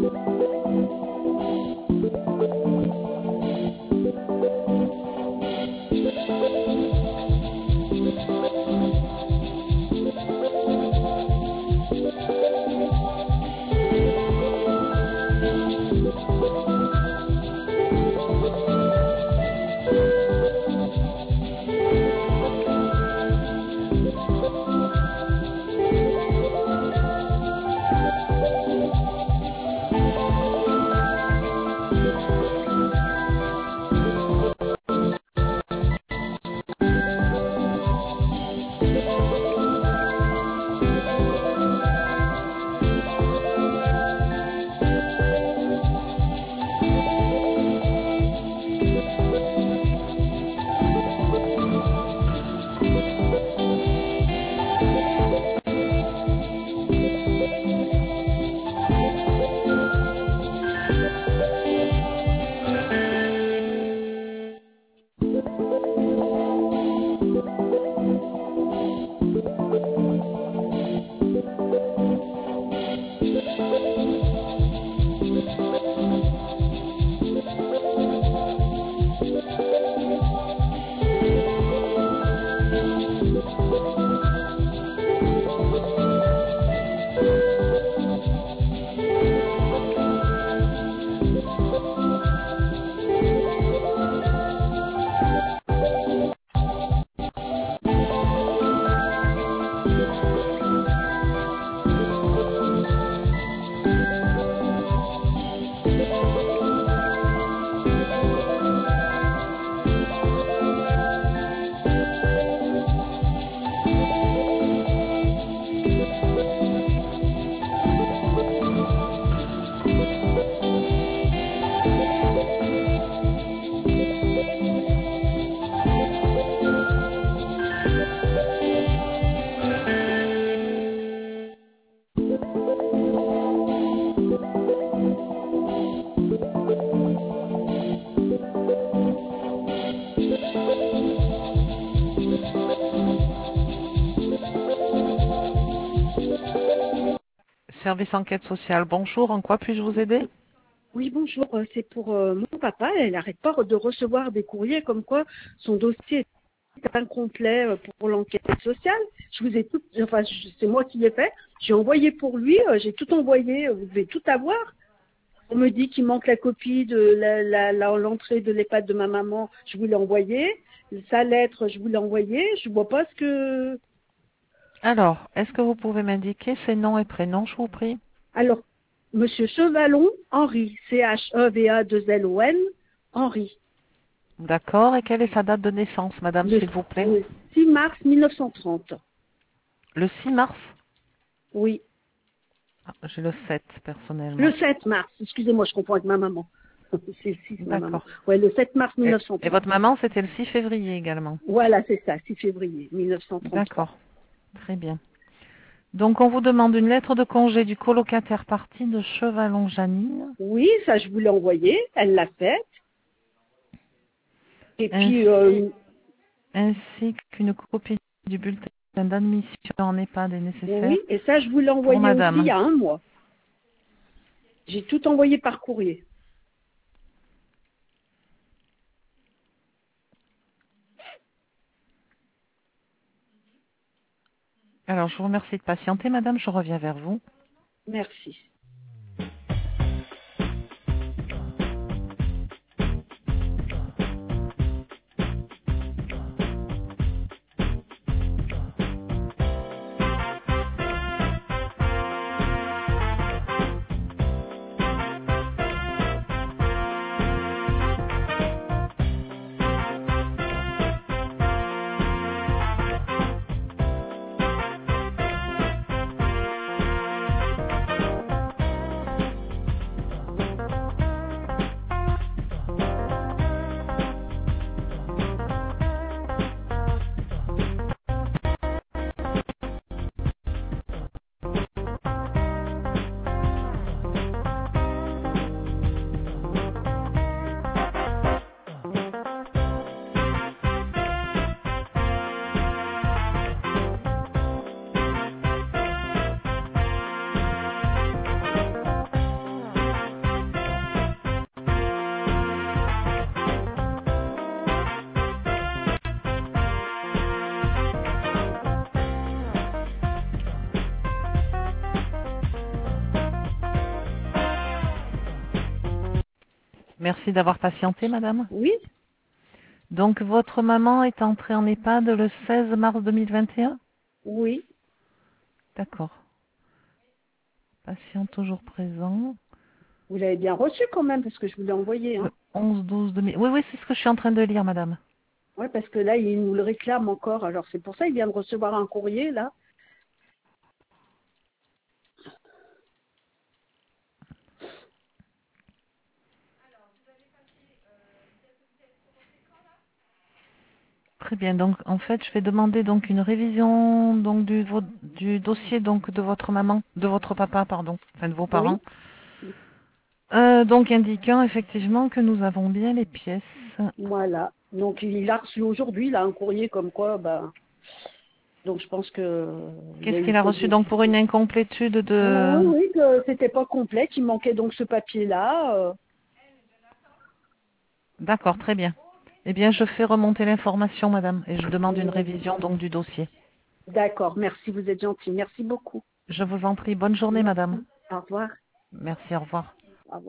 Service enquête sociale, bonjour, en quoi puis-je vous aider? Oui, bonjour. C'est pour mon papa. Elle n'arrête pas de recevoir des courriers comme quoi son dossier est incomplet pour l'enquête sociale. Je vous ai tout, enfin, c'est moi qui l'ai fait. J'ai envoyé pour lui, j'ai tout envoyé. Vous devez tout avoir. On me dit qu'il manque la copie de l'entrée de l'EHPAD de ma maman. Je vous l'ai envoyé. Sa lettre, je vous l'ai envoyée. Je vois pas ce que. Alors, est-ce que vous pouvez m'indiquer ses noms et prénoms, je vous prie? Alors, Monsieur Chevalon, Henri, C-H-E-V-A-2-L-O-N, Henri. D'accord, et quelle est sa date de naissance, madame, s'il vous plaît? Le 6 mars 1930. Le 6 mars? Oui. Ah, j'ai le 7, personnellement. Le 7 mars, excusez-moi, je confonds avec ma maman. C'est le 6, ma maman. D'accord. Ouais, le 7 mars 1930. Et votre maman, c'était le 6 février également? Voilà, c'est ça, 6 février 1933. D'accord, très bien. Donc, on vous demande une lettre de congé du colocataire parti de Chevalon-Janine. Oui, ça, je vous l'ai envoyé, elle l'a faite. Et puis, ainsi qu'une copie du bulletin d'admission en EHPAD est nécessaire. Oui, et ça, je vous l'ai envoyé aussi madame. il y a un mois. J'ai tout envoyé par courrier. Alors, je vous remercie de patienter, madame, je reviens vers vous. Merci. Merci d'avoir patienté, madame. Oui, Donc, votre maman est entrée en EHPAD le 16 mars 2021? oui. D'accord. Patient toujours présent. Vous l'avez bien reçu quand même, parce que je vous l'ai envoyé. Le Hein. 11-12-2000. Oui, oui, c'est ce que je suis en train de lire, madame. Ouais, parce que là, il nous le réclame encore. Alors c'est pour ça qu'il vient de recevoir un courrier, là. Très bien. Donc, en fait, je vais demander donc une révision donc du dossier donc de votre maman, de votre papa, pardon, enfin de vos parents. Oui, Donc, indiquant effectivement que nous avons bien les pièces. voilà. Donc il a reçu aujourd'hui, là, un courrier comme quoi, bah, donc je pense que il y a Qu'est-ce eu qu'il a peut-être reçu donc pour une incomplétude oui, de... oui, que c'était pas complet, qu'il manquait donc ce papier-là. D'accord, très bien. Eh bien, je fais remonter l'information, madame, et je demande une Euh, révision donc du dossier. D'accord, merci, vous êtes gentil. Merci beaucoup. Je vous en prie. Bonne journée, madame. Merci. Au revoir. Merci, au revoir.